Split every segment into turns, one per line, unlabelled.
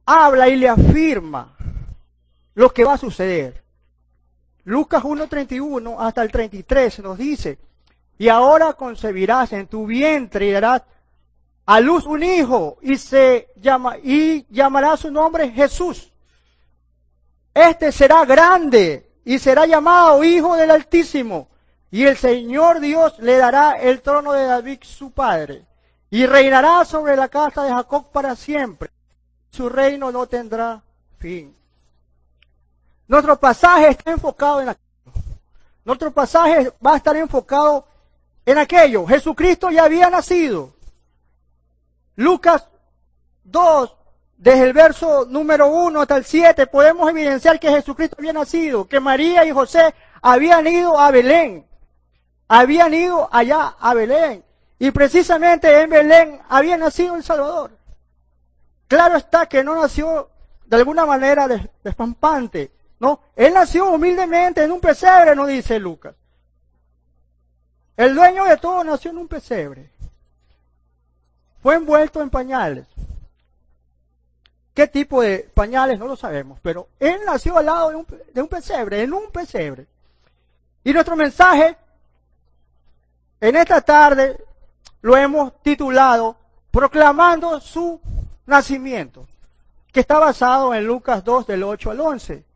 habla y le afirma lo que va a suceder. Lucas 1:31 hasta el 33 nos dice, y ahora concebirás en tu vientre y darás a luz un hijo y llamará su nombre Jesús. Este será grande y será llamado Hijo del Altísimo, y el Señor Dios le dará el trono de David su padre, y reinará sobre la casa de Jacob para siempre. Su reino no tendrá fin. Nuestro pasaje está enfocado en aquello. Nuestro pasaje va a estar enfocado en aquello. Jesucristo ya había nacido. Lucas 2, desde el verso número 1 hasta el 7, podemos evidenciar que Jesucristo había nacido, que María y José habían ido a Belén. Habían ido allá a Belén. Y precisamente en Belén había nacido el Salvador. Claro está que no nació de alguna manera despampante, ¿no? Él nació humildemente en un pesebre, nos dice Lucas. El dueño de todo nació en un pesebre. Fue envuelto en pañales. ¿Qué tipo de pañales? No lo sabemos, pero él nació al lado de un pesebre, en un pesebre. Y nuestro mensaje en esta tarde lo hemos titulado Proclamando su nacimiento, que está basado en Lucas 2 del 8 al 11.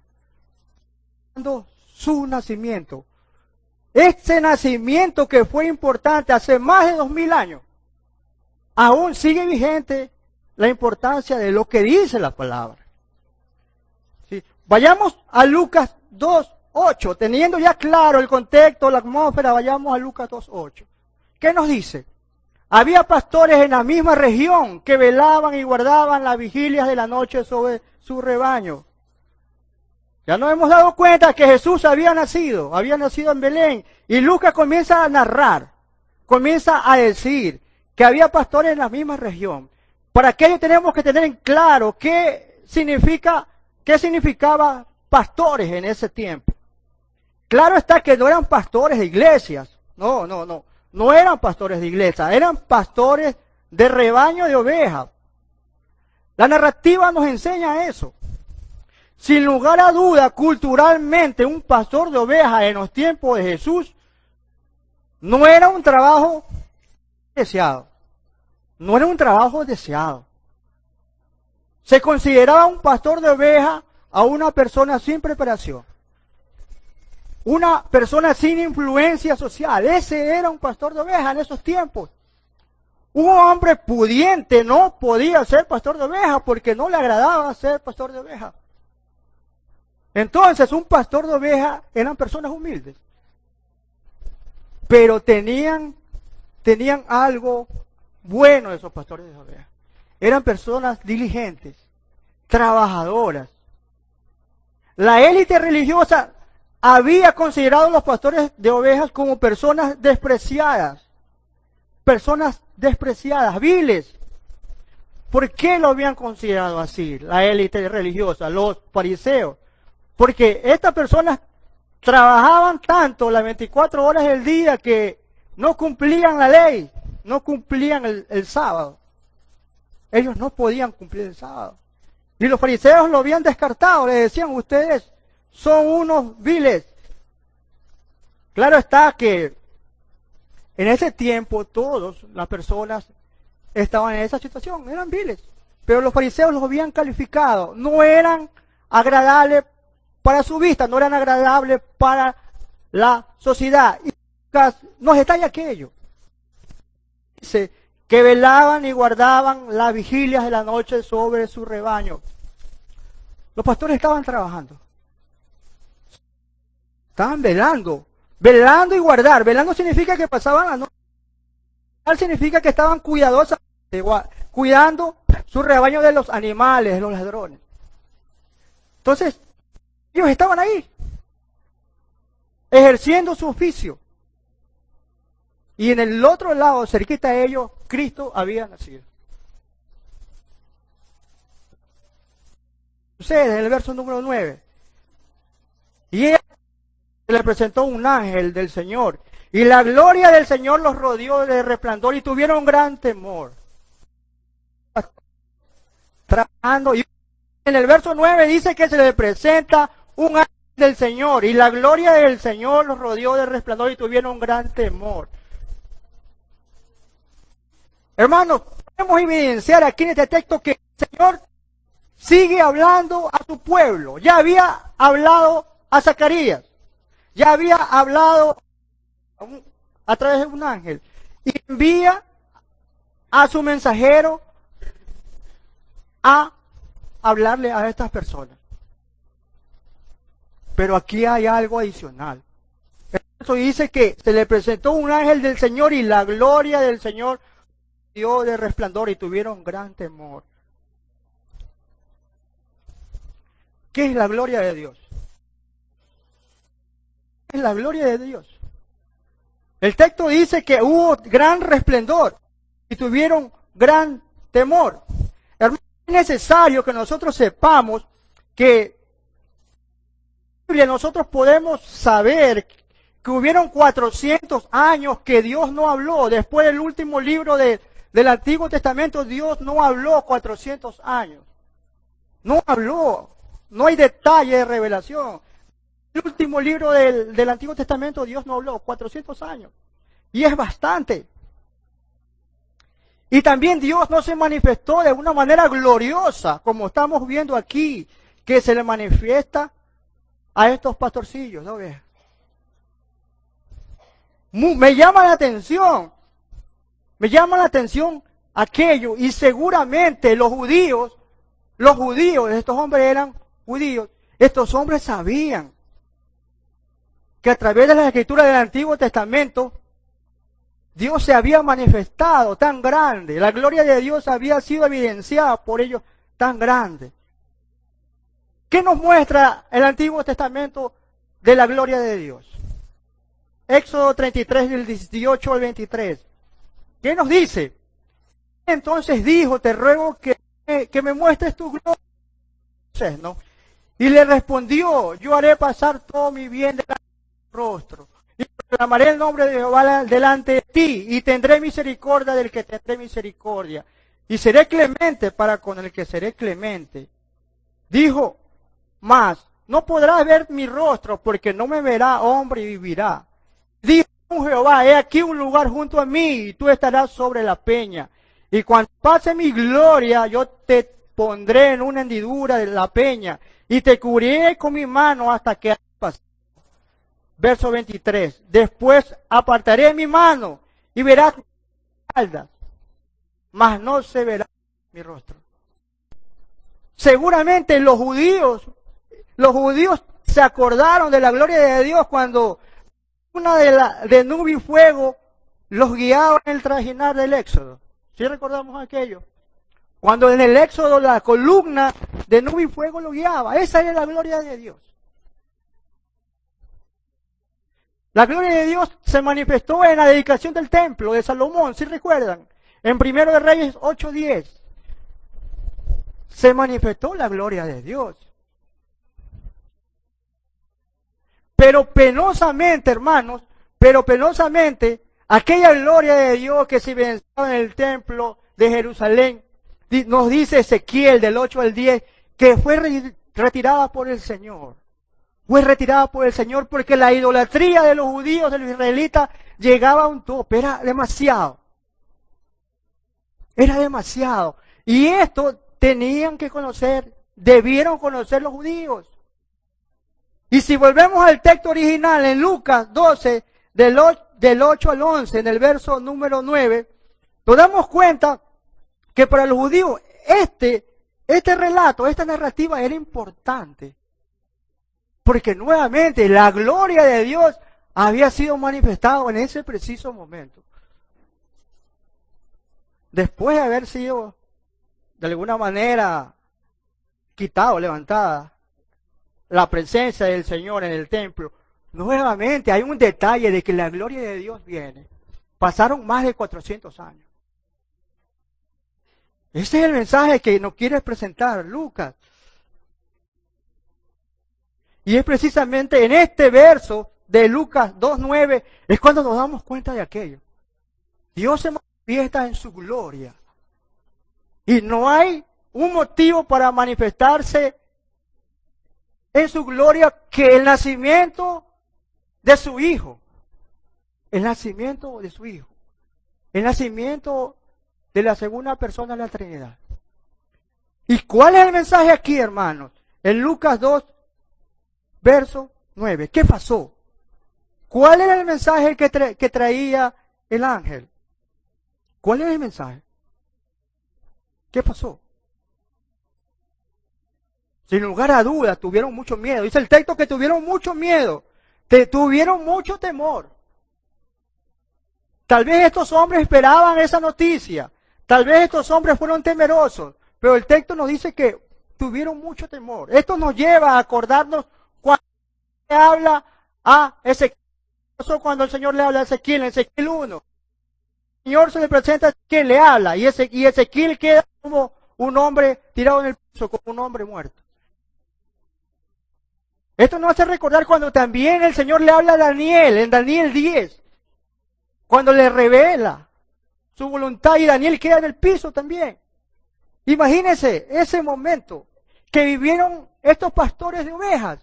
Su nacimiento. Este nacimiento que fue importante hace más de 2000 años, aún sigue vigente la importancia de lo que dice la palabra. ¿Sí? Vayamos a Lucas 2:8, teniendo ya claro el contexto, la atmósfera, vayamos a Lucas 2:8. ¿Qué nos dice? Había pastores en la misma región que velaban y guardaban las vigilias de la noche sobre su rebaño. Ya nos hemos dado cuenta que Jesús había nacido en Belén. Y Lucas comienza a narrar, comienza a decir que había pastores en la misma región. Para aquello tenemos que tener en claro qué significaba pastores en ese tiempo. Claro está que no eran pastores de iglesias, no eran pastores de iglesia, eran pastores de rebaño de ovejas. La narrativa nos enseña eso. Sin lugar a duda, culturalmente, un pastor de ovejas en los tiempos de Jesús no era un trabajo deseado. No era un trabajo deseado. Se consideraba un pastor de ovejas a una persona sin preparación. Una persona sin influencia social. Ese era un pastor de ovejas en esos tiempos. Un hombre pudiente no podía ser pastor de ovejas porque no le agradaba ser pastor de ovejas. Entonces, un pastor de ovejas eran personas humildes. Pero tenían algo bueno esos pastores de ovejas. Eran personas diligentes, trabajadoras. La élite religiosa había considerado a los pastores de ovejas como personas despreciadas, viles. ¿Por qué lo habían considerado así, la élite religiosa, los fariseos? Porque estas personas trabajaban tanto las 24 horas del día que no cumplían la ley, no cumplían el sábado. Ellos no podían cumplir el sábado. Y los fariseos lo habían descartado, le decían, ustedes son unos viles. Claro está que en ese tiempo todas las personas estaban en esa situación, eran viles. Pero los fariseos los habían calificado, no eran agradables para su vista, no eran agradables para la sociedad. Y nos detalla aquello. Dice que velaban y guardaban las vigilias de la noche sobre su rebaño. Los pastores estaban trabajando. Estaban velando y guardar. Velando significa que pasaban la noche. Significa que estaban cuidadosamente cuidando su rebaño de los animales, de los ladrones. Entonces, ellos estaban ahí, ejerciendo su oficio. Y en el otro lado, cerquita de ellos, Cristo había nacido. Sucede en el verso número 9. Y ella le presentó un ángel del Señor. Y la gloria del Señor los rodeó de resplandor y tuvieron gran temor. Trabajando y En el verso 9 dice que se le presenta un ángel del Señor y la gloria del Señor los rodeó de resplandor y tuvieron un gran temor. Hermanos, podemos evidenciar aquí en este texto que el Señor sigue hablando a su pueblo. Ya había hablado a Zacarías, ya había hablado a través de un ángel y envía a su mensajero a hablarle a estas personas. Pero aquí hay algo adicional. Eso dice que se le presentó un ángel del Señor y la gloria del Señor dio de resplandor y tuvieron gran temor. ¿Qué es la gloria de Dios? Es la gloria de Dios. El texto dice que hubo gran resplandor y tuvieron gran temor. Hermano, es necesario que nosotros sepamos que nosotros podemos saber que hubieron 400 años que Dios no habló. Después del último libro del Antiguo Testamento, Dios no habló 400 años. No habló. No hay detalle de revelación. El último libro del Antiguo Testamento, Dios no habló 400 años. Y es bastante. Y también Dios no se manifestó de una manera gloriosa, como estamos viendo aquí, que se le manifiesta a estos pastorcillos, ¿no ves? Me llama la atención aquello, y seguramente los judíos, estos hombres eran judíos, estos hombres sabían que a través de las escrituras del Antiguo Testamento, Dios se había manifestado tan grande, la gloria de Dios había sido evidenciada por ellos tan grande. ¿Qué nos muestra el Antiguo Testamento de la gloria de Dios? Éxodo 33, del 18 al 23. ¿Qué nos dice? Entonces dijo, te ruego que me muestres tu gloria. ¿No? Y le respondió, yo haré pasar todo mi bien delante de tu rostro. Y proclamaré el nombre de Jehová delante de ti, y tendré misericordia del que tendré misericordia. Y seré clemente para con el que seré clemente. Dijo, mas no podrás ver mi rostro, porque no me verá hombre y vivirá. Dijo Jehová, he aquí un lugar junto a mí, y tú estarás sobre la peña. Y cuando pase mi gloria, yo te pondré en una hendidura de la peña, y te cubriré con mi mano hasta que hayas pasado. Verso 23. Después apartaré mi mano, y verás mis espaldas, mas no se verá mi rostro. Seguramente los judíos se acordaron de la gloria de Dios cuando una de nube y fuego los guiaba en el trajinar del Éxodo. ¿Sí recordamos aquello? Cuando en el Éxodo la columna de nube y fuego lo guiaba. Esa era la gloria de Dios. La gloria de Dios se manifestó en la dedicación del templo de Salomón, ¿sí recuerdan? En 1 de Reyes 8:10. Se manifestó la gloria de Dios. Pero penosamente, hermanos, aquella gloria de Dios que se evidenciaba en el templo de Jerusalén, nos dice Ezequiel del 8 al 10, que fue retirada por el Señor. Fue retirada por el Señor porque la idolatría de los judíos, de los israelitas, llegaba a un tope, era demasiado. Era demasiado. Y esto tenían que conocer, debieron conocer los judíos. Y si volvemos al texto original en Lucas 12, del 8 al 11, en el verso número 9, nos damos cuenta que para los judíos este relato, esta narrativa era importante. Porque nuevamente la gloria de Dios había sido manifestada en ese preciso momento. Después de haber sido de alguna manera quitado, levantada la presencia del Señor en el templo, nuevamente hay un detalle de que la gloria de Dios viene. Pasaron más de 400 años. Ese es el mensaje que nos quiere presentar Lucas. Y es precisamente en este verso de Lucas 2:9 es cuando nos damos cuenta de aquello. Dios se manifiesta en su gloria. Y no hay un motivo para manifestarse en su gloria que el nacimiento de su Hijo. El nacimiento de su Hijo. El nacimiento de la segunda persona de la Trinidad. ¿Y cuál es el mensaje aquí, hermanos? En Lucas 2, verso 9. ¿Qué pasó? ¿Cuál era el mensaje que traía el ángel? ¿Cuál era el mensaje? ¿Qué pasó? Sin lugar a dudas, tuvieron mucho miedo. Dice el texto que tuvieron mucho miedo. Tuvieron mucho temor. Tal vez estos hombres esperaban esa noticia. Tal vez estos hombres fueron temerosos. Pero el texto nos dice que tuvieron mucho temor. Esto nos lleva a acordarnos cuando se habla a Ezequiel. Cuando el Señor le habla a Ezequiel, en Ezequiel 1. El Señor se le presenta a Ezequiel, le habla. Y Ezequiel queda como un hombre tirado en el piso, como un hombre muerto. Esto nos hace recordar cuando también el Señor le habla a Daniel, en Daniel 10. Cuando le revela su voluntad y Daniel queda en el piso también. Imagínense ese momento que vivieron estos pastores de ovejas.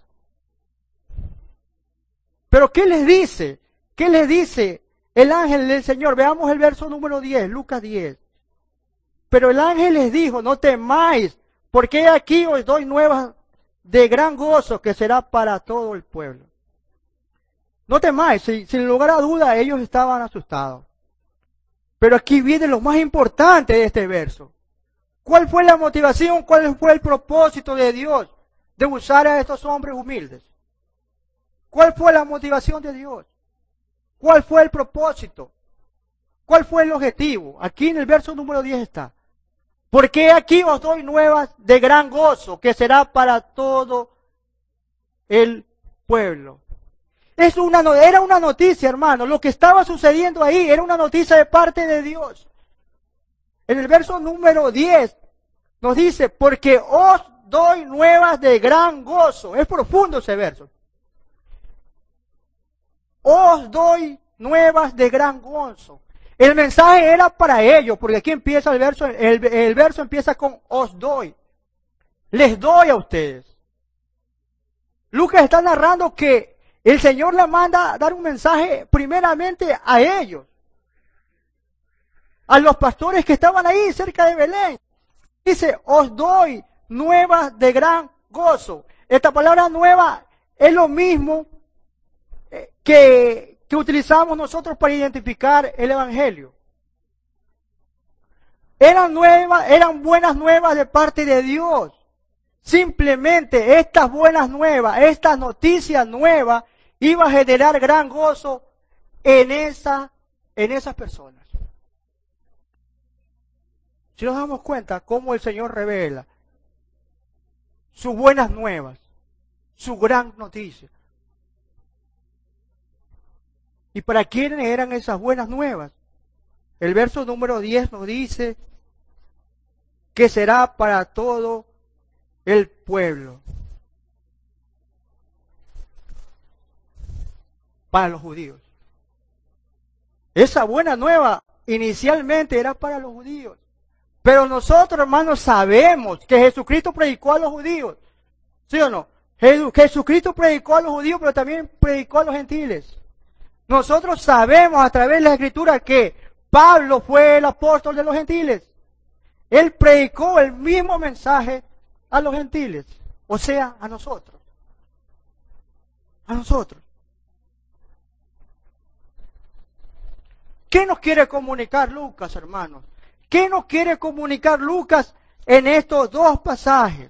Pero ¿qué les dice? ¿Qué les dice el ángel del Señor? Veamos el verso número 10, Lucas 10. Pero el ángel les dijo, no temáis, porque aquí os doy nuevas de gran gozo que será para todo el pueblo. No temáis, sin lugar a duda ellos estaban asustados. Pero aquí viene lo más importante de este verso. ¿Cuál fue la motivación? ¿Cuál fue el propósito de Dios de usar a estos hombres humildes? ¿Cuál fue la motivación de Dios? ¿Cuál fue el propósito? ¿Cuál fue el objetivo? Aquí en el verso número 10 está. Porque aquí os doy nuevas de gran gozo, que será para todo el pueblo. Era una noticia, hermano. Lo que estaba sucediendo ahí era una noticia de parte de Dios. En el verso número 10 nos dice, porque os doy nuevas de gran gozo. Es profundo ese verso. Os doy nuevas de gran gozo. El mensaje era para ellos, porque aquí empieza el verso, el verso empieza con os doy. Les doy a ustedes. Lucas está narrando que el Señor le manda a dar un mensaje primeramente a ellos. A los pastores que estaban ahí cerca de Belén. Dice, os doy nuevas de gran gozo. Esta palabra nueva es lo mismo que utilizamos nosotros para identificar el Evangelio. Eran buenas nuevas de parte de Dios. Simplemente estas buenas nuevas, estas noticias nuevas, iban a generar gran gozo en esas personas. Si nos damos cuenta cómo el Señor revela sus buenas nuevas, su gran noticia. ¿Y para quiénes eran esas buenas nuevas? El verso número 10 nos dice que será para todo el pueblo. Para los judíos. Esa buena nueva inicialmente era para los judíos. Pero nosotros, hermanos, sabemos que Jesucristo predicó a los judíos. ¿Sí o no? Jesucristo predicó a los judíos, pero también predicó a los gentiles. Nosotros sabemos a través de la Escritura que Pablo fue el apóstol de los gentiles. Él predicó el mismo mensaje a los gentiles, o sea, a nosotros. A nosotros. ¿Qué nos quiere comunicar Lucas, hermanos? ¿Qué nos quiere comunicar Lucas en estos dos pasajes?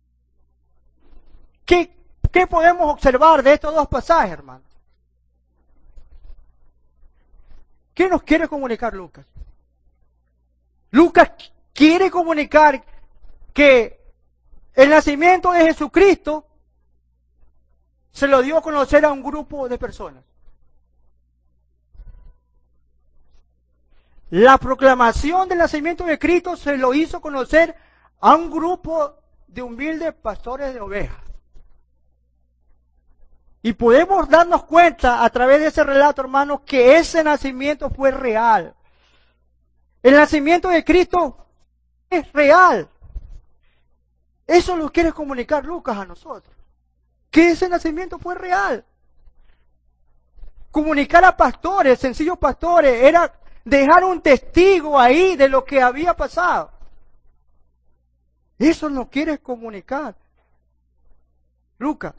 ¿Qué podemos observar de estos dos pasajes, hermanos? ¿Qué nos quiere comunicar Lucas? Lucas quiere comunicar que el nacimiento de Jesucristo se lo dio a conocer a un grupo de personas. La proclamación del nacimiento de Cristo se lo hizo conocer a un grupo de humildes pastores de ovejas. Y podemos darnos cuenta a través de ese relato, hermanos, que ese nacimiento fue real. El nacimiento de Cristo es real. Eso lo quiere comunicar Lucas a nosotros. Que ese nacimiento fue real. Comunicar a pastores, sencillos pastores, era dejar un testigo ahí de lo que había pasado. Eso nos quiere comunicar Lucas.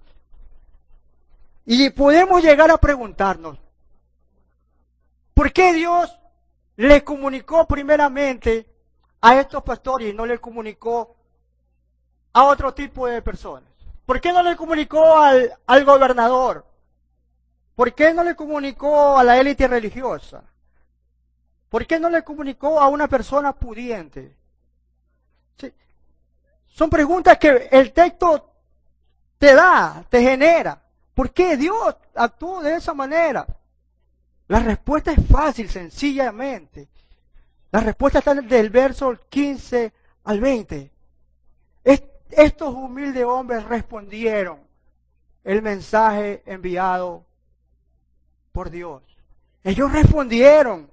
Y podemos llegar a preguntarnos, ¿por qué Dios le comunicó primeramente a estos pastores y no le comunicó a otro tipo de personas? ¿Por qué no le comunicó al gobernador? ¿Por qué no le comunicó a la élite religiosa? ¿Por qué no le comunicó a una persona pudiente? Sí. Son preguntas que el texto te genera. ¿Por qué Dios actuó de esa manera? La respuesta es fácil, sencillamente. La respuesta está del verso 15 al 20. Estos humildes hombres respondieron el mensaje enviado por Dios. Ellos respondieron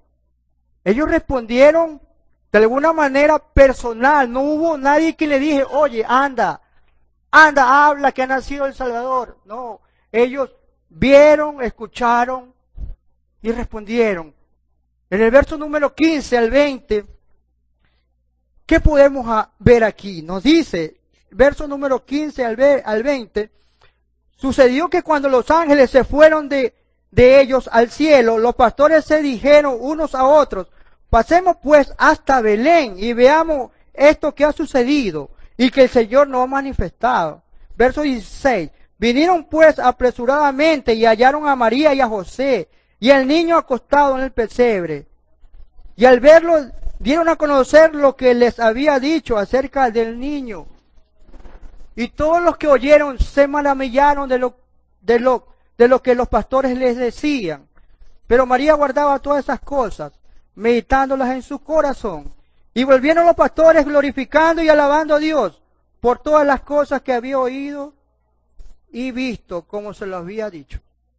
de alguna manera personal. No hubo nadie que le dije, oye, anda, habla que ha nacido el Salvador. No, ellos vieron, escucharon y respondieron. En el verso número 15 al 20, ¿qué podemos ver aquí? Nos dice, verso número 15 al 20, sucedió que cuando los ángeles se fueron de ellos al cielo, los pastores se dijeron unos a otros, pasemos pues hasta Belén y veamos esto que ha sucedido y que el Señor nos ha manifestado. Verso 16, vinieron pues apresuradamente y hallaron a María y a José y al niño acostado en el pesebre. Y al verlo dieron a conocer lo que les había dicho acerca del niño. Y todos los que oyeron se maravillaron de lo que los pastores les decían. Pero María guardaba todas esas cosas, meditándolas en su corazón. Y volvieron los pastores glorificando y alabando a Dios por todas las cosas que había oído y visto, como se lo había dicho.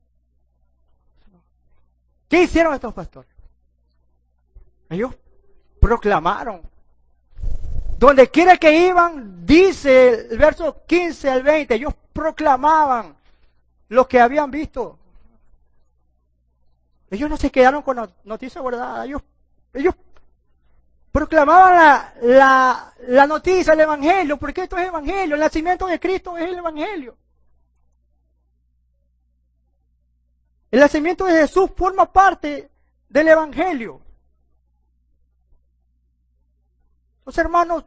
¿Qué hicieron estos pastores? Ellos proclamaron. Donde quiera que iban, dice el verso 15 al 20, ellos proclamaban lo que habían visto. Ellos no se quedaron con noticias guardadas, ellos proclamaban la noticia, el evangelio, porque esto es evangelio, el nacimiento de Cristo es el evangelio. El nacimiento de Jesús forma parte del evangelio. Los hermanos,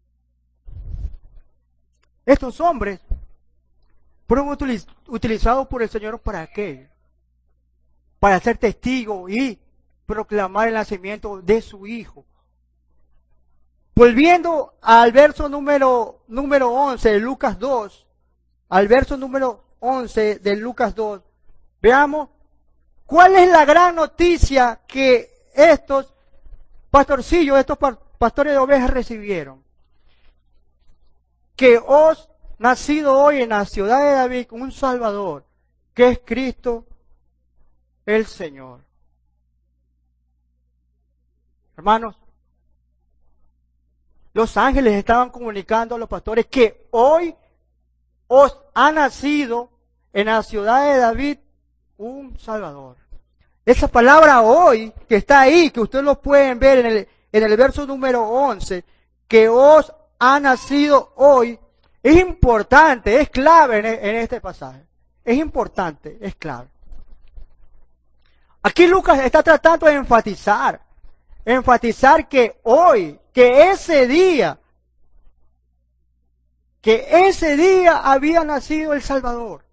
estos hombres fueron utilizados por el Señor para aquello, para ser testigos y proclamar el nacimiento de su Hijo. Volviendo al verso número 11 de Lucas 2, al verso número 11 de Lucas 2, veamos cuál es la gran noticia que estos pastorcillos, estos pastores de ovejas recibieron. Que os nacido hoy en la ciudad de David un Salvador, que es Cristo el Señor. Hermanos, los ángeles estaban comunicando a los pastores que hoy os ha nacido en la ciudad de David un Salvador. Esa palabra hoy, que está ahí, que ustedes lo pueden ver en el verso número 11, que os ha nacido hoy, es importante, es clave en este pasaje. Es importante, es clave. Aquí Lucas está tratando de enfatizar que hoy, que ese día había nacido el Salvador.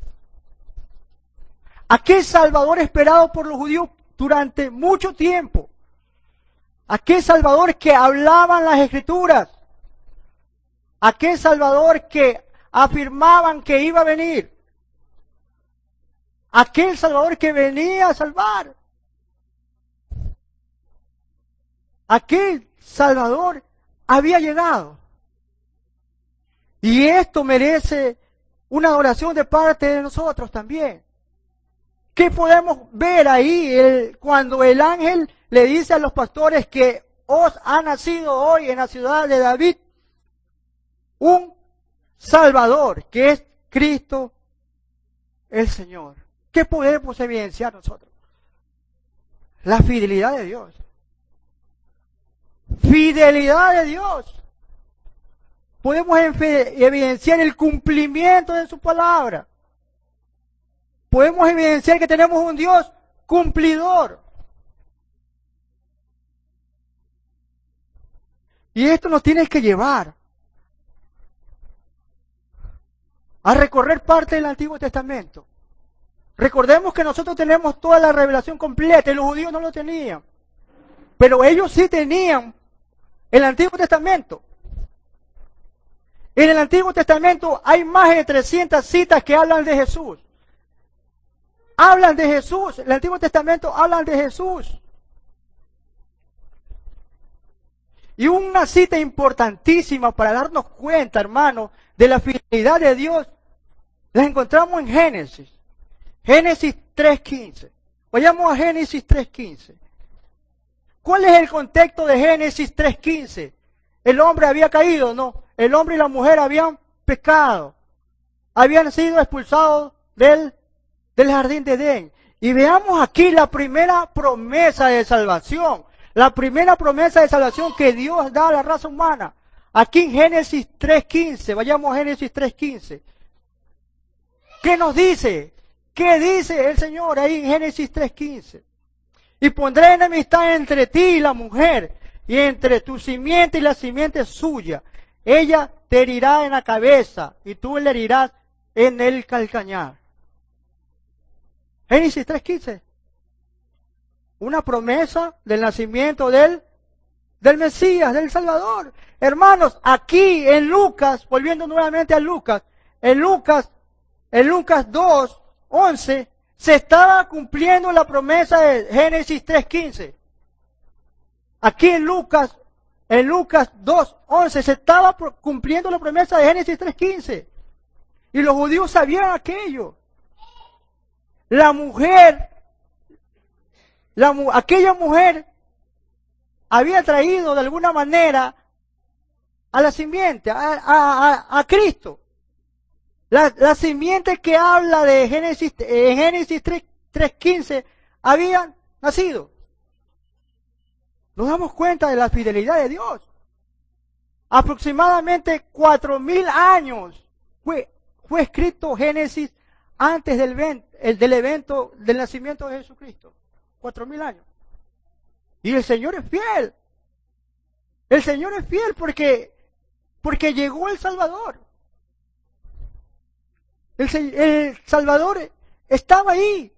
Aquel Salvador esperado por los judíos durante mucho tiempo. Aquel Salvador que hablaban las Escrituras. Aquel Salvador que afirmaban que iba a venir. Aquel Salvador que venía a salvar. Aquel Salvador había llegado. Y esto merece una adoración de parte de nosotros también. ¿Qué podemos ver ahí cuando el ángel le dice a los pastores que os ha nacido hoy en la ciudad de David un Salvador, que es Cristo el Señor. ¿Qué podemos evidenciar nosotros? La fidelidad de Dios. Fidelidad de Dios. Podemos evidenciar el cumplimiento de su palabra. Podemos evidenciar que tenemos un Dios cumplidor. Y esto nos tiene que llevar a recorrer parte del Antiguo Testamento. Recordemos que nosotros tenemos toda la revelación completa y los judíos no lo tenían. Pero ellos sí tenían el Antiguo Testamento. En el Antiguo Testamento hay más de 300 citas que hablan de Jesús. Hablan de Jesús. El Antiguo Testamento hablan de Jesús. Y una cita importantísima para darnos cuenta, hermanos, de la fidelidad de Dios, la encontramos en Génesis. Génesis 3.15. Vayamos a Génesis 3.15. ¿Cuál es el contexto de Génesis 3.15? ¿El hombre había caído? No. El hombre y la mujer habían pecado. Habían sido expulsados del jardín de Edén. Y veamos aquí la primera promesa de salvación. La primera promesa de salvación que Dios da a la raza humana. Aquí en Génesis 3.15. Vayamos a Génesis 3.15. ¿Qué nos dice? ¿Qué dice el Señor ahí en Génesis 3.15? Y pondré enemistad entre ti y la mujer, y entre tu simiente y la simiente suya. Ella te herirá en la cabeza, y tú le herirás en el calcañar. Génesis 3.15. Una promesa del nacimiento del Mesías, del Salvador. Hermanos, aquí en Lucas, volviendo nuevamente a Lucas, en Lucas 2:11, se estaba cumpliendo la promesa de Génesis 3.15. Aquí en Lucas 2:11 se estaba cumpliendo la promesa de Génesis 3.15. Y los judíos sabían aquello. Aquella mujer había traído de alguna manera a la simiente, a Cristo. La simiente que habla de Génesis 3.15 habían nacido. Nos damos cuenta de la fidelidad de Dios. Aproximadamente 4.000 años fue escrito Génesis antes del evento del nacimiento de Jesucristo. 4.000 años. Y el Señor es fiel. El Señor es fiel porque llegó el Salvador. El Salvador estaba ahí.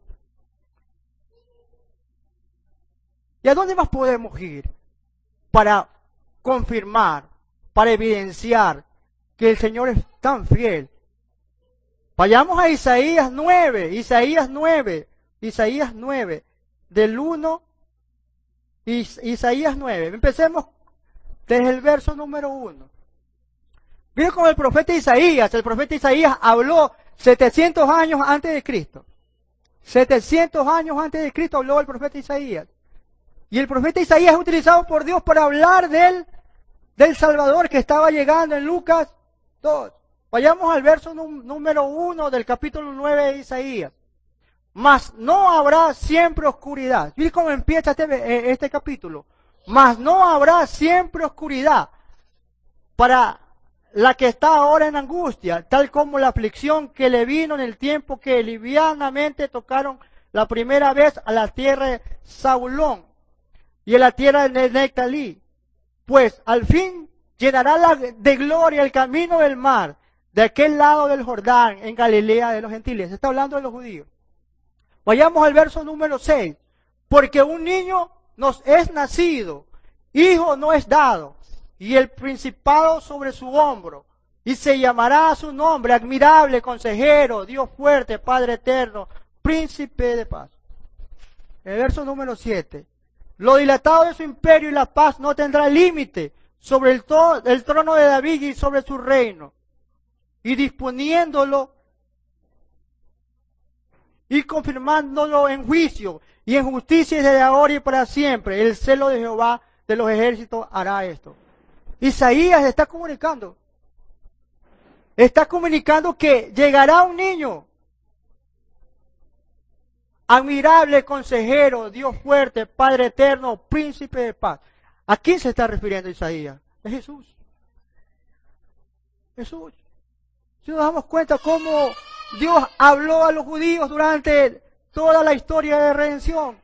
¿Y a dónde más podemos ir para confirmar, para evidenciar que el Señor es tan fiel? Vayamos a Isaías 9, del 1, Isaías 9. Empecemos desde el verso número 1. Miren cómo el profeta Isaías habló 700 años antes de Cristo. 700 años antes de Cristo habló el profeta Isaías. Y el profeta Isaías es utilizado por Dios para hablar del Salvador que estaba llegando en Lucas 2. Vayamos al verso número 1 del capítulo 9 de Isaías. Mas no habrá siempre oscuridad. Miren cómo empieza este capítulo. Mas no habrá siempre oscuridad para la que está ahora en angustia, tal como la aflicción que le vino en el tiempo que livianamente tocaron la primera vez a la tierra de Zabulón y a la tierra de Neftalí. Pues al fin llenará de gloria el camino del mar, de aquel lado del Jordán, en Galilea de los gentiles. Se está hablando de los judíos. Vayamos al verso número 6. Porque un niño nos es nacido, hijo no es dado, y el principado sobre su hombro, y se llamará a su nombre admirable, consejero, Dios fuerte, Padre eterno, príncipe de paz. El verso número 7. Lo dilatado de su imperio y la paz no tendrá límite sobre el trono de David y sobre su reino, y disponiéndolo y confirmándolo en juicio y en justicia desde ahora y para siempre. El celo de Jehová de los ejércitos hará esto. Isaías está comunicando Está comunicando que llegará un niño. Admirable consejero, Dios fuerte, Padre eterno, príncipe de paz. ¿A quién se está refiriendo Isaías? Es Jesús. Jesús. Si nos damos cuenta cómo Dios habló a los judíos durante toda la historia de redención.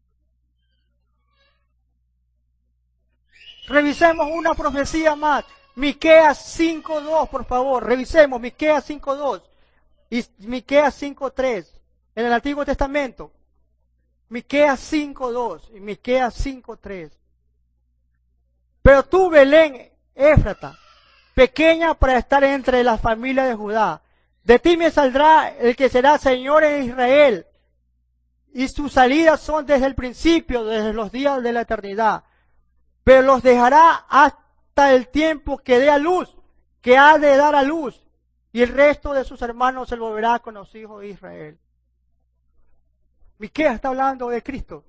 Revisemos una profecía más. Miqueas 5.2, por favor. Revisemos Miqueas 5.2 y Miqueas 5.3 en el Antiguo Testamento. Miqueas 5.2 y Miqueas 5.3. Pero tú, Belén, Éfrata, pequeña para estar entre las familias de Judá, de ti me saldrá el que será Señor en Israel, y sus salidas son desde el principio, desde los días de la eternidad. Pero los dejará hasta el tiempo que dé a luz, que ha de dar a luz, y el resto de sus hermanos se volverá con los hijos de Israel. Miqueas está hablando de Cristo.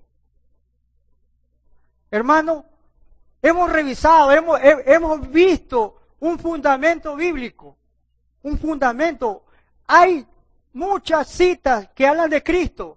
Hermano, hemos revisado, hemos visto un fundamento bíblico, un fundamento. Hay muchas citas que hablan de Cristo,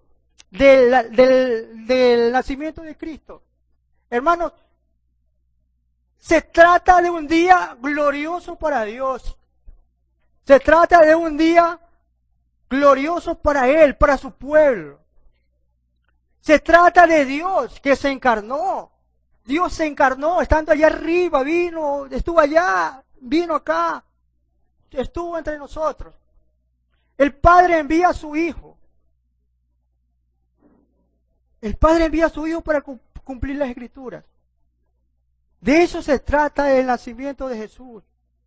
del nacimiento de Cristo. Hermanos, se trata de un día glorioso para Dios. Se trata de un día glorioso para Él, para su pueblo. Se trata de Dios que se encarnó. Dios se encarnó, estando allá arriba, vino, estuvo allá, vino acá, estuvo entre nosotros. El Padre envía a su Hijo. El Padre envía a su Hijo para cumplir las Escrituras. De eso se trata el nacimiento de Jesús.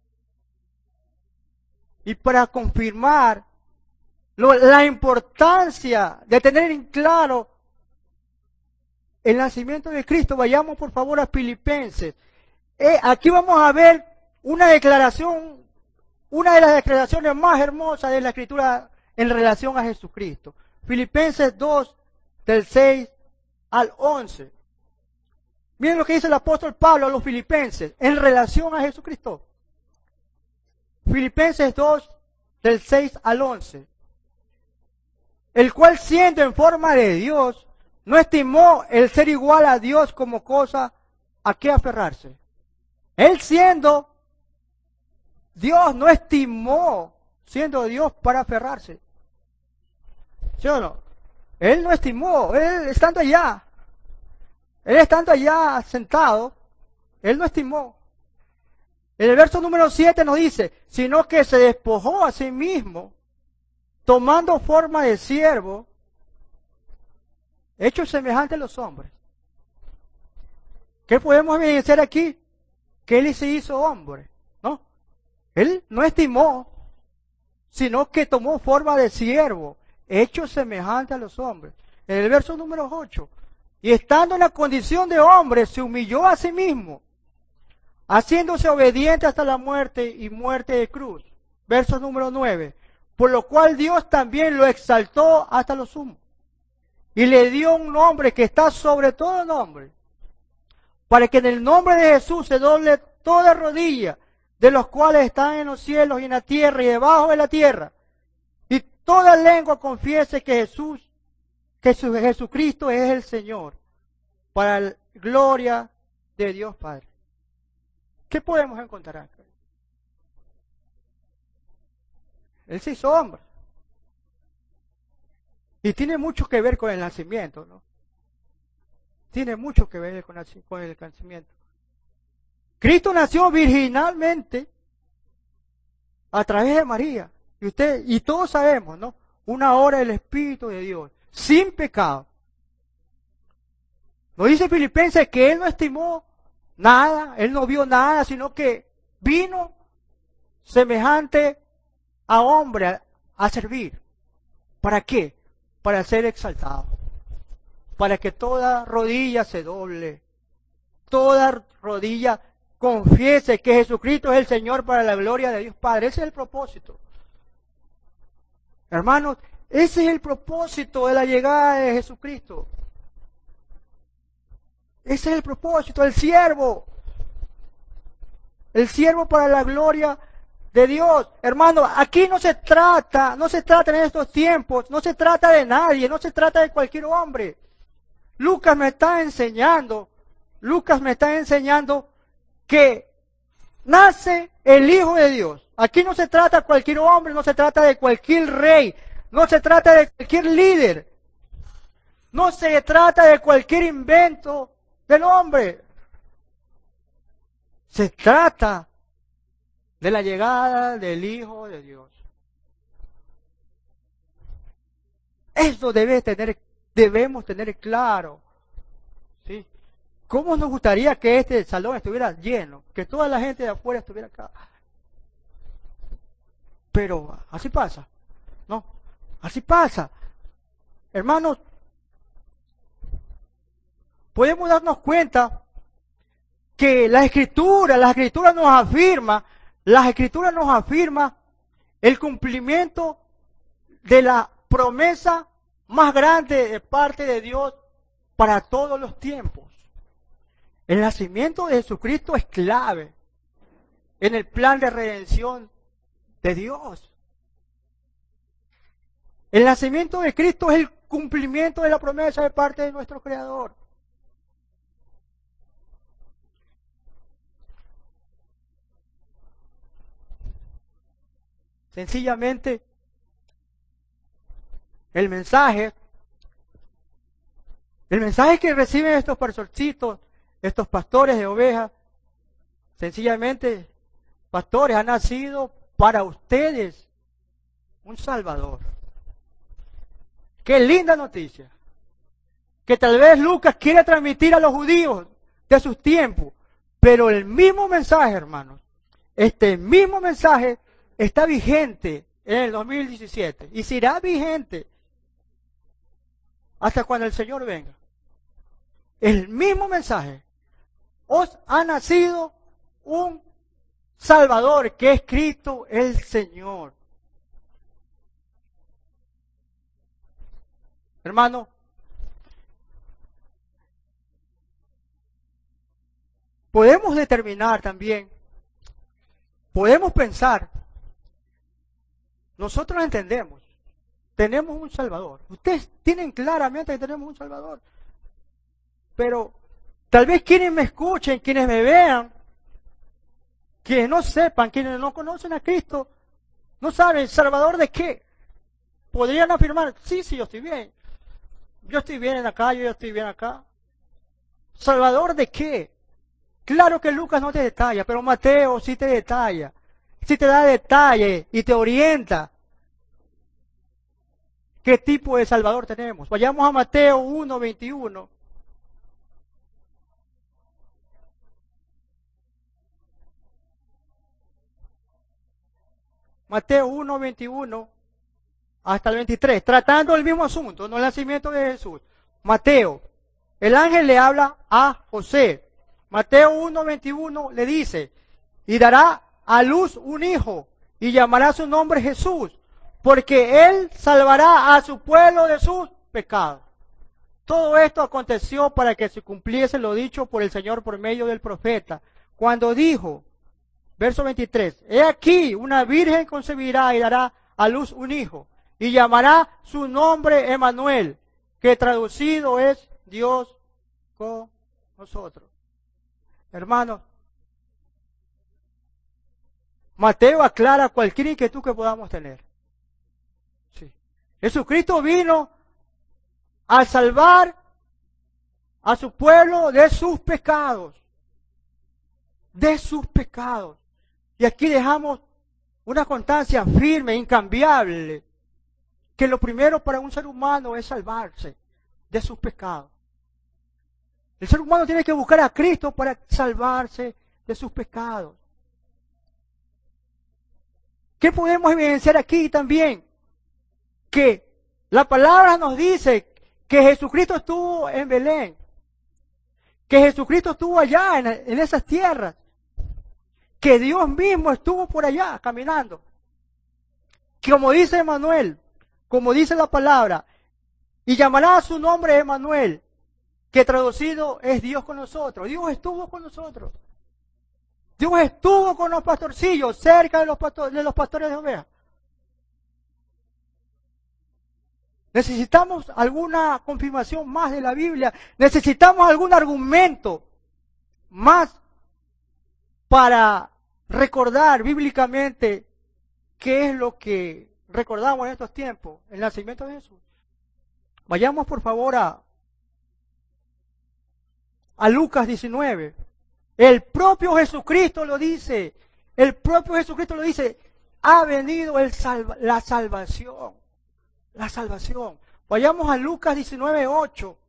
Y para confirmar la importancia de tener en claro el nacimiento de Cristo, vayamos por favor a Filipenses. Aquí vamos a ver una declaración, una de las declaraciones más hermosas de la Escritura en relación a Jesucristo. Filipenses 2, del 6 al 11. Miren lo que dice el apóstol Pablo a los filipenses en relación a Jesucristo. Filipenses 2, del 6 al 11. El cual, siendo en forma de Dios, no estimó el ser igual a Dios como cosa a qué aferrarse. Él, siendo Dios, no estimó siendo Dios para aferrarse. ¿Sí o no? Él no estimó, él estando allá sentado, él no estimó. En el verso número 7 nos dice, sino que se despojó a sí mismo, tomando forma de siervo, hecho semejante a los hombres. ¿Qué podemos evidenciar aquí? Que él se hizo hombre, ¿no? Él no estimó, sino que tomó forma de siervo, hecho semejante a los hombres. En el verso número 8, y estando en la condición de hombre, se humilló a sí mismo, haciéndose obediente hasta la muerte y muerte de cruz. Verso número 9, por lo cual Dios también lo exaltó hasta lo sumo, y le dio un nombre que está sobre todo nombre, para que en el nombre de Jesús se doble toda rodilla, de los cuales están en los cielos y en la tierra y debajo de la tierra, y toda lengua confiese que Jesucristo es el Señor, para la gloria de Dios Padre. ¿Qué podemos encontrar acá? Él se hizo hombre. Y tiene mucho que ver con el nacimiento, ¿no? Tiene mucho que ver con el nacimiento. Cristo nació virginalmente a través de María. Y todos sabemos, ¿no? Una obra del Espíritu de Dios, sin pecado. Nos dice Filipenses que Él no estimó nada, Él no vio nada, sino que vino semejante a hombre a servir. ¿Para qué? Para ser exaltado. Para que toda rodilla se doble. Toda rodilla confiese que Jesucristo es el Señor para la gloria de Dios Padre. Ese es el propósito. Hermanos, ese es el propósito de la llegada de Jesucristo. Ese es el propósito, el siervo. El siervo para la gloria de Dios. Hermano, aquí no se trata en estos tiempos, no se trata de nadie, no se trata de cualquier hombre. Lucas me está enseñando que nace el Hijo de Dios. Aquí no se trata de cualquier hombre, no se trata de cualquier rey, no se trata de cualquier líder, no se trata de cualquier invento del hombre. Se trata de la llegada del Hijo de Dios. Eso debemos tener claro. ¿Sí? ¿Cómo nos gustaría que este salón estuviera lleno? Que toda la gente de afuera estuviera acá. Pero así pasa. No, así pasa. Hermanos, podemos darnos cuenta que las escrituras nos afirma el cumplimiento de la promesa más grande de parte de Dios para todos los tiempos. El nacimiento de Jesucristo es clave en el plan de redención de Dios. El nacimiento de Cristo es el cumplimiento de la promesa de parte de nuestro Creador. Sencillamente, el mensaje que reciben estos pastorcitos, estos pastores de ovejas, sencillamente, pastores, ha nacido para ustedes un Salvador. Qué linda noticia, que tal vez Lucas quiere transmitir a los judíos de sus tiempos, pero el mismo mensaje, hermanos, este mismo mensaje está vigente en el 2017 y será vigente hasta cuando el Señor venga. El mismo mensaje. Os ha nacido un Salvador, que es Cristo el Señor. Hermano, podemos determinar también, podemos pensar, nosotros entendemos, tenemos un Salvador. Ustedes tienen claramente que tenemos un Salvador. Pero tal vez quienes me escuchen, quienes me vean, quienes no sepan, quienes no conocen a Cristo, no saben, ¿Salvador de qué? Podrían afirmar, sí, yo estoy bien. Yo estoy bien acá, yo estoy bien acá. ¿Salvador de qué? Claro que Lucas no te detalla, pero Mateo sí te detalla. Sí te da detalle y te orienta qué tipo de Salvador tenemos. Vayamos a Mateo 1:21. Mateo 1:21 hasta el 23, tratando el mismo asunto, no el nacimiento de Jesús. Mateo, el ángel le habla a José. Mateo 1:21 le dice, y dará a luz un hijo, y llamará su nombre Jesús, porque él salvará a su pueblo de sus pecados. Todo esto aconteció para que se cumpliese lo dicho por el Señor por medio del profeta, cuando dijo, verso 23, he aquí, una virgen concebirá y dará a luz un hijo, y llamará su nombre Emmanuel, que traducido es Dios con nosotros. Hermanos, Mateo aclara cualquier inquietud que podamos tener. Sí. Jesucristo vino a salvar a su pueblo de sus pecados. De sus pecados. Y aquí dejamos una constancia firme, incambiable, que lo primero para un ser humano es salvarse de sus pecados. El ser humano tiene que buscar a Cristo para salvarse de sus pecados. ¿Qué podemos evidenciar aquí también? Que la palabra nos dice que Jesucristo estuvo en Belén, que Jesucristo estuvo allá en esas tierras, que Dios mismo estuvo por allá caminando. Como dice Emmanuel, como dice la palabra, y llamará a su nombre Emmanuel, que traducido es Dios con nosotros. Dios estuvo con nosotros. Dios estuvo con los pastorcillos, cerca de los pastores de ovejas. Necesitamos alguna confirmación más de la Biblia. Necesitamos algún argumento más para recordar bíblicamente qué es lo que recordamos en estos tiempos, el nacimiento de Jesús. Vayamos por favor a Lucas 19. El propio Jesucristo lo dice. El propio Jesucristo lo dice. Ha venido la salvación. La salvación. Vayamos a Lucas 19, 8,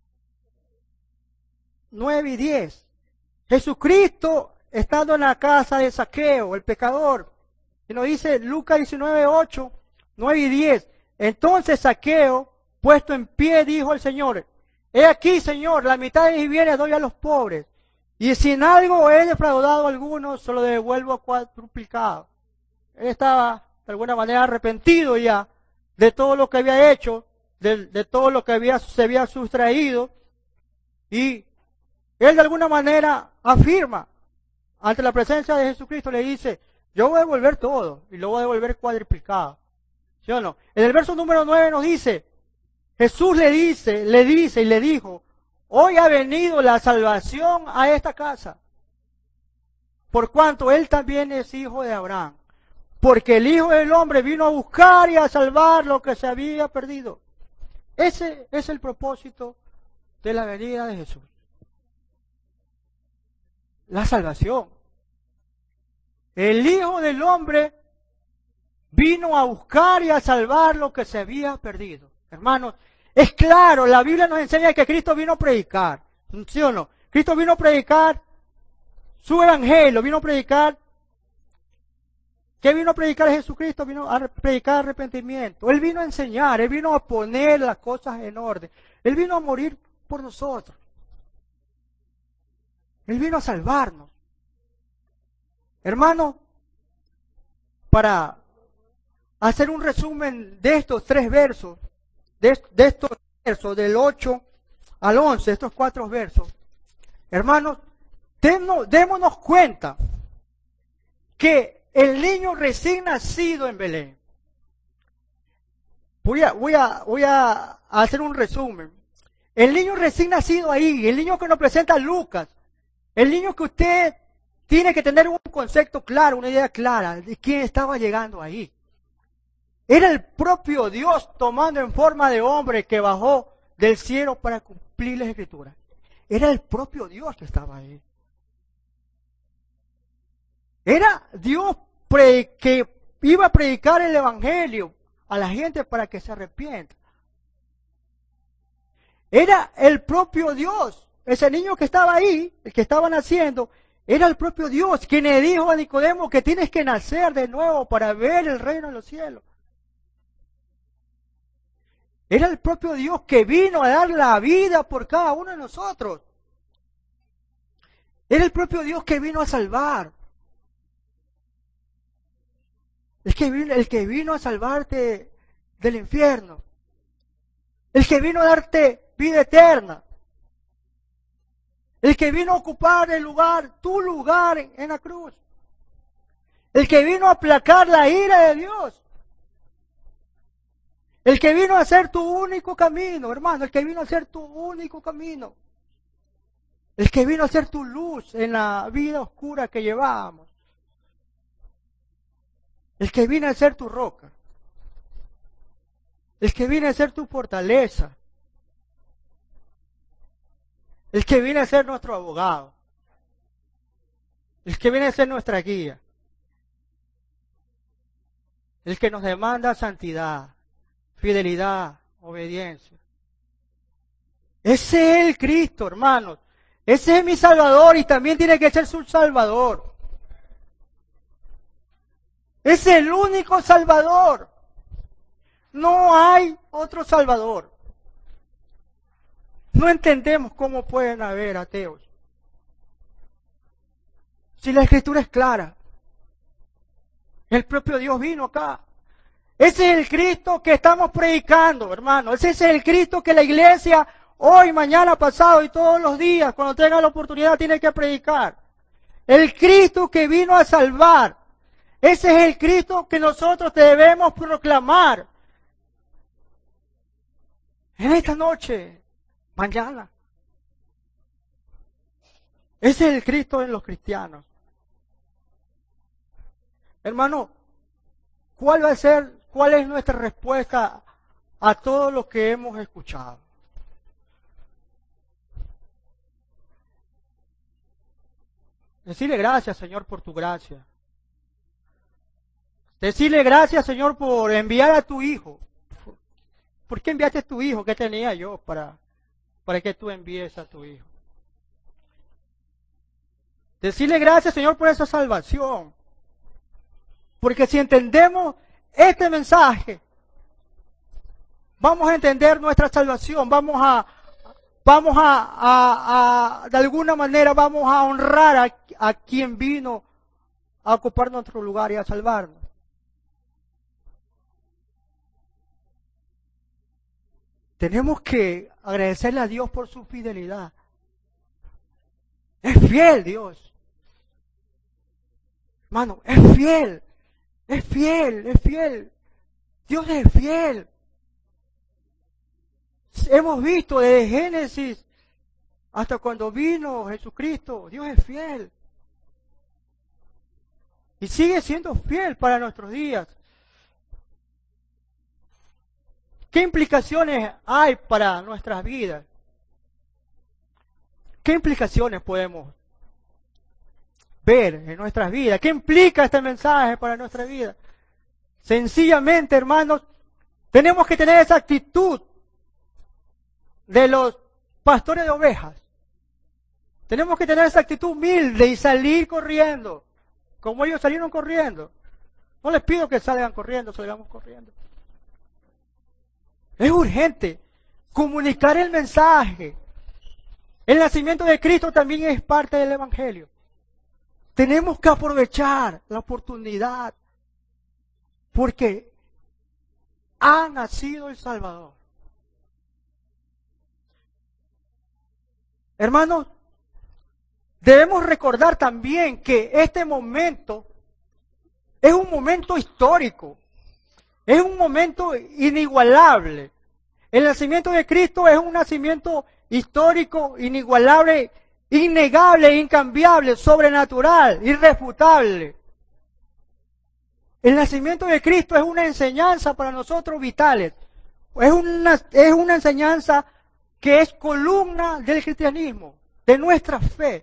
9 y 10. Jesucristo, estando en la casa de Zaqueo, el pecador, y nos dice Lucas 19, 8, 9 y 10. Entonces Zaqueo, puesto en pie, dijo al Señor: he aquí, Señor, la mitad de mis bienes doy a los pobres, y si en algo he defraudado a algunos, se lo devuelvo cuadruplicado. Él estaba de alguna manera arrepentido ya de todo lo que había hecho, de todo lo que se había sustraído, y él de alguna manera afirma ante la presencia de Jesucristo, le dice: yo voy a devolver todo y lo voy a devolver cuadriplicado. ¿Sí o no? En el verso número 9 nos dice, Jesús le dice y le dijo: hoy ha venido la salvación a esta casa, por cuanto él también es hijo de Abraham, porque el Hijo del Hombre vino a buscar y a salvar lo que se había perdido. Ese es el propósito de la venida de Jesús. La salvación. El Hijo del Hombre vino a buscar y a salvar lo que se había perdido. Hermanos, es claro, la Biblia nos enseña que Cristo vino a predicar. ¿Sí o no? Cristo vino a predicar su evangelio, vino a predicar. ¿Qué vino a predicar Jesucristo? Vino a predicar arrepentimiento. Él vino a enseñar, Él vino a poner las cosas en orden. Él vino a morir por nosotros. Él vino a salvarnos. Hermanos, para hacer un resumen de estos tres versos, de estos versos del 8 al 11, estos 4 versos, hermanos, démonos cuenta que el niño recién nacido en Belén. Voy a hacer un resumen. El niño recién nacido ahí, el niño que nos presenta Lucas, el niño que usted tiene que tener un concepto claro, una idea clara de quién estaba llegando ahí. Era el propio Dios tomando en forma de hombre que bajó del cielo para cumplir las Escrituras. Era el propio Dios que estaba ahí. Era Dios que iba a predicar el Evangelio a la gente para que se arrepienta. Era el propio Dios. Ese niño que estaba ahí, el que estaba naciendo, era el propio Dios quien le dijo a Nicodemo que tienes que nacer de nuevo para ver el reino de los cielos. Era el propio Dios que vino a dar la vida por cada uno de nosotros. Era el propio Dios que vino a salvar. El que vino a salvarte del infierno. El que vino a darte vida eterna. El que vino a ocupar el lugar, tu lugar en la cruz. El que vino a aplacar la ira de Dios. El que vino a ser tu único camino, hermano. El que vino a ser tu único camino. El que vino a ser tu luz en la vida oscura que llevábamos. El que vino a ser tu roca. El que vino a ser tu fortaleza. El que viene a ser nuestro abogado. El que viene a ser nuestra guía. El que nos demanda santidad, fidelidad, obediencia. Ese es el Cristo, hermanos. Ese es mi Salvador y también tiene que ser su Salvador. Es el único Salvador. No hay otro Salvador. No entendemos cómo pueden haber ateos. Si la Escritura es clara. El propio Dios vino acá. Ese es el Cristo que estamos predicando, hermano. Ese es el Cristo que la iglesia hoy, mañana, pasado y todos los días, cuando tenga la oportunidad, tiene que predicar. El Cristo que vino a salvar. Ese es el Cristo que nosotros debemos proclamar. En esta noche, mañana. Ese es el Cristo de los cristianos. Hermano, ¿cuál es nuestra respuesta a todo lo que hemos escuchado? Decirle gracias, Señor, por tu gracia. Decirle gracias, Señor, por enviar a tu Hijo. ¿Por qué enviaste a tu Hijo? ¿Qué tenía yo para que tú envíes a tu Hijo? Decirle gracias, Señor, por esa salvación. Porque si entendemos este mensaje, vamos a entender nuestra salvación, vamos a de alguna manera, vamos a honrar a quien vino a ocupar nuestro lugar y a salvarnos. Tenemos que agradecerle a Dios por su fidelidad. Es fiel Dios. Hermano, es fiel. Es fiel, es fiel. Dios es fiel. Hemos visto desde Génesis hasta cuando vino Jesucristo, Dios es fiel. Y sigue siendo fiel para nuestros días. ¿Qué implicaciones hay para nuestras vidas? ¿Qué implicaciones podemos ver en nuestras vidas? ¿Qué implica este mensaje para nuestra vida? Sencillamente, hermanos, tenemos que tener esa actitud de los pastores de ovejas. Tenemos que tener esa actitud humilde y salir corriendo, como ellos salieron corriendo. No les pido que salgan corriendo, salgamos corriendo. Es urgente comunicar el mensaje. El nacimiento de Cristo también es parte del Evangelio. Tenemos que aprovechar la oportunidad porque ha nacido el Salvador. Hermanos, debemos recordar también que este momento es un momento histórico, es un momento inigualable. El nacimiento de Cristo es un nacimiento histórico, inigualable, innegable, incambiable, sobrenatural, irrefutable. El nacimiento de Cristo es una enseñanza para nosotros vitales. Es una enseñanza que es columna del cristianismo, de nuestra fe.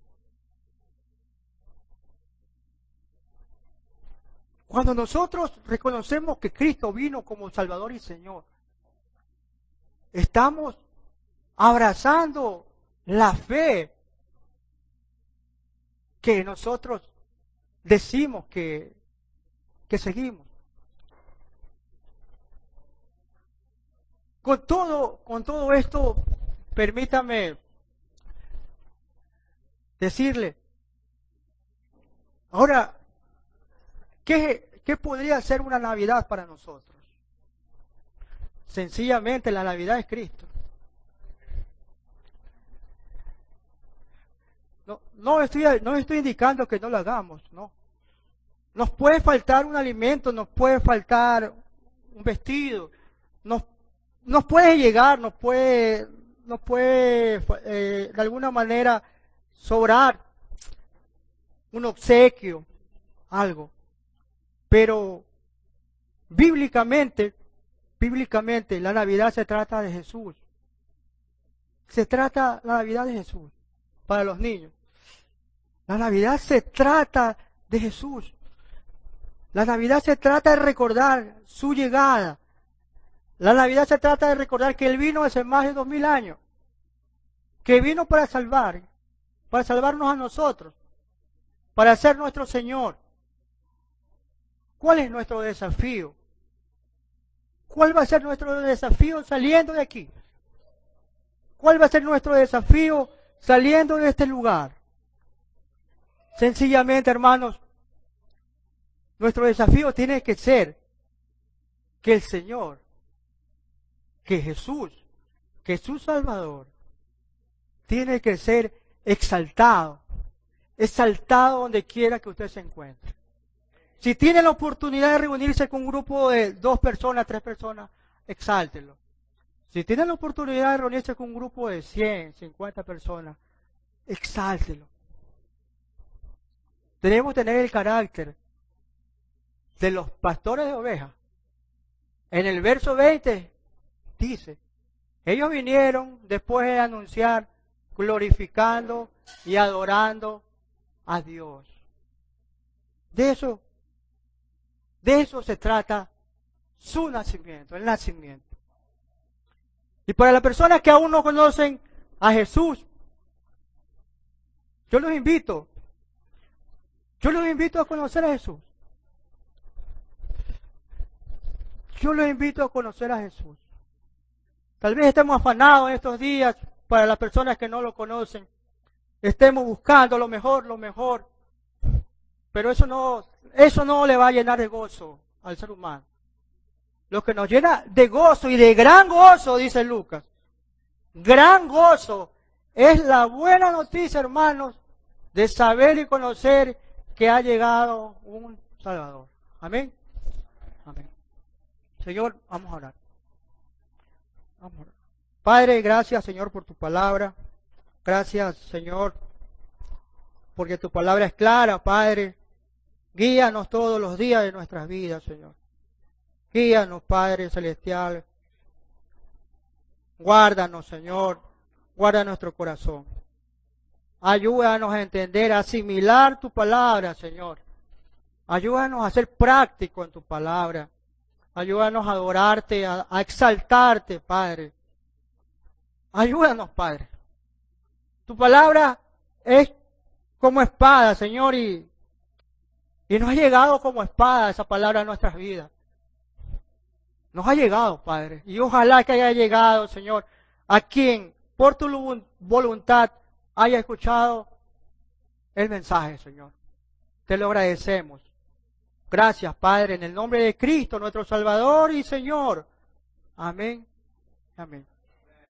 Cuando nosotros reconocemos que Cristo vino como Salvador y Señor, estamos abrazando la fe que nosotros decimos que seguimos. Con todo esto, permítame decirle, ahora, ¿qué podría ser una Navidad para nosotros? Sencillamente la Navidad es Cristo. No estoy indicando que no lo hagamos, no. Nos puede faltar un alimento, nos puede faltar un vestido, nos puede llegar, nos puede de alguna manera sobrar un obsequio, algo. Pero bíblicamente la Navidad se trata de Jesús. La Navidad de Jesús para los niños. La Navidad se trata de Jesús. La Navidad se trata de recordar su llegada. La Navidad se trata de recordar que Él vino hace más de 2000 años. Que vino para salvarnos a nosotros. Para ser nuestro Señor. ¿Cuál es nuestro desafío? ¿Cuál va a ser nuestro desafío saliendo de aquí? ¿Cuál va a ser nuestro desafío saliendo de este lugar? Sencillamente, hermanos, nuestro desafío tiene que ser que el Señor, que Jesús, que su Salvador, tiene que ser exaltado exaltado donde quiera que usted se encuentre. Si tiene la oportunidad de reunirse con un grupo de 2 personas, 3 personas, exáltelo. Si tiene la oportunidad de reunirse con un grupo de 100, 50 personas, exáltelo. Tenemos que tener el carácter de los pastores de ovejas. En el verso 20 dice, ellos vinieron después de anunciar, glorificando y adorando a Dios. De eso se trata su nacimiento, el nacimiento. Y para las personas que aún no conocen a Jesús, yo los invito a conocer a Jesús. Yo los invito a conocer a Jesús. Tal vez estemos afanados en estos días para las personas que no lo conocen. Estemos buscando lo mejor. Pero eso no le va a llenar de gozo al ser humano. Lo que nos llena de gozo y de gran gozo, dice Lucas, gran gozo, es la buena noticia, hermanos, de saber y conocer que ha llegado un Salvador. Amén. Amén. Señor, vamos a orar. Vamos a orar. Padre, gracias, Señor, por tu palabra. Gracias, Señor, porque tu palabra es clara, Padre. Guíanos todos los días de nuestras vidas, Señor. Guíanos, Padre Celestial. Guárdanos, Señor. Guarda nuestro corazón. Ayúdanos a entender, a asimilar tu palabra, Señor. Ayúdanos a ser prácticos en tu palabra. Ayúdanos a adorarte, a exaltarte, Padre. Ayúdanos, Padre. Tu palabra es como espada, Señor, y nos ha llegado como espada esa palabra a nuestras vidas. Nos ha llegado, Padre. Y ojalá que haya llegado, Señor, a quien por tu voluntad haya escuchado el mensaje, Señor. Te lo agradecemos. Gracias, Padre, en el nombre de Cristo, nuestro Salvador y Señor. Amén. Amén.